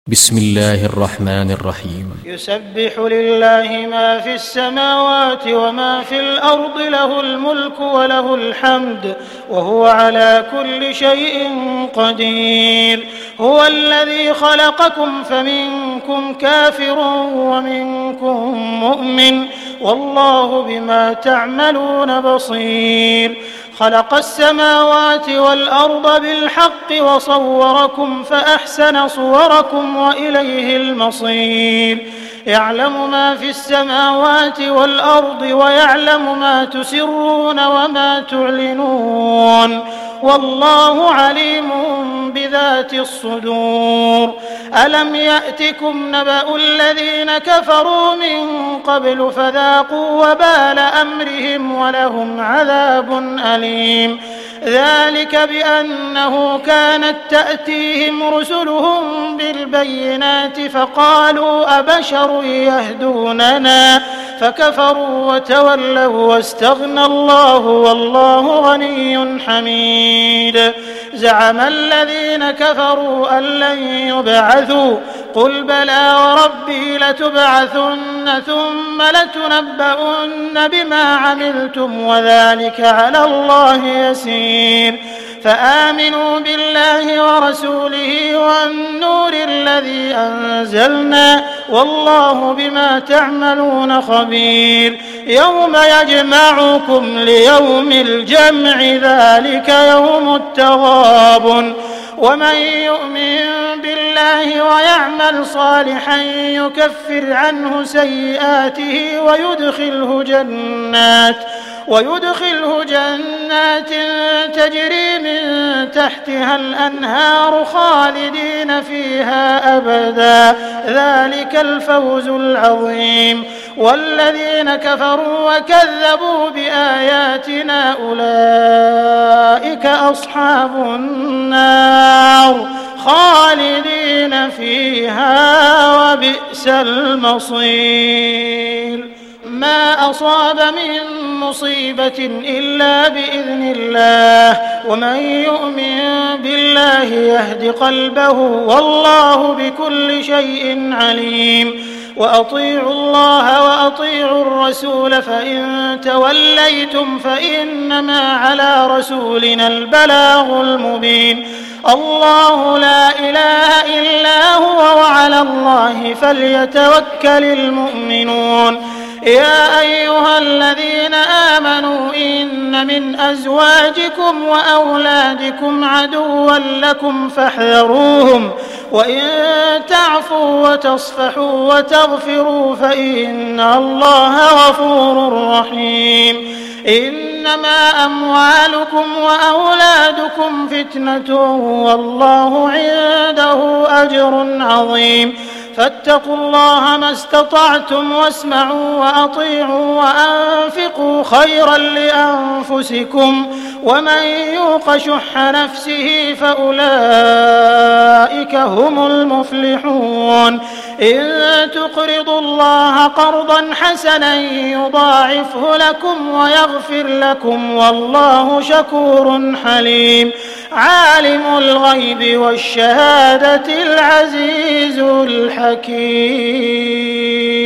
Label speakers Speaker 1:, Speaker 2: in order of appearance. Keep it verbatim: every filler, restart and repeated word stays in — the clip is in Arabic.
Speaker 1: بسم الله الرحمن الرحيم
Speaker 2: يسبح لله ما في السماوات وما في الأرض، له الملك وله الحمد وهو على كل شيء قدير. هو الذي خلقكم فمنكم كافر ومنكم مؤمن، والله بما تعملون بصير. خلق السماوات والأرض بالحق وصوركم فأحسن صوركم وإليه المصير. يعلم ما في السماوات والأرض ويعلم ما تسرون وما تعلنون، والله عليم بذات الصدور. ألم يأتكم نبأ الذين كفروا من قبل فذاقوا وبال أمرهم ولهم عذاب أليم. ذلك بأنه كانت تأتيهم رسلهم بالبينات فقالوا أبشر يهدوننا فكفروا وتولوا واستغنى الله والله غني حميد. زعم الذين كفروا أن لن يبعثوا، قل بلى وربي لتبعثن ثم لتنبؤن بما عملتم وذلك على الله يسير. فآمنوا بالله ورسوله والنور الذي أنزلنا والله بما تعملون خبير. يوم يجمعكم ليوم الجمع ذلك يوم التغابن. ومن يؤمن بالله ويعمل صالحا يكفر عنه سيئاته ويدخله جنات ويدخله جنات تجري من تحتها الأنهار خالدين فيها أبدا، ذلك الفوز العظيم. والذين كفروا وكذبوا بآياتنا أولئك أصحاب النار خالدين فيها وبئس المصير. ما أصاب من مصيبة إلا بإذن الله، ومن يؤمن بالله يهد قلبه والله بكل شيء عليم. وأطيعوا الله وأطيعوا الرسول فإن توليتم فإنما على رسولنا البلاغ المبين. الله لا إله إلا هو وعلى الله فليتوكل المؤمنون. يا أيها الذين آمنوا إن من أزواجكم وأولادكم عدوا لكم فاحذروهم، وإن تعفوا وتصفحوا وتغفروا فإن الله غفور رحيم. إنما أموالكم وأولادكم فتنة والله عنده أجر عظيم. فاتقوا الله ما استطعتم واسمعوا وأطيعوا وأنفقوا خيرا لأنفسكم، ومن يوق شح نفسه فأولئك هم المفلحون. إن تقرضوا الله قرضا حسنا يضاعفه لكم ويغفر لكم والله شكور حليم. عالم الغيب والشهادة العزيز الحكيم.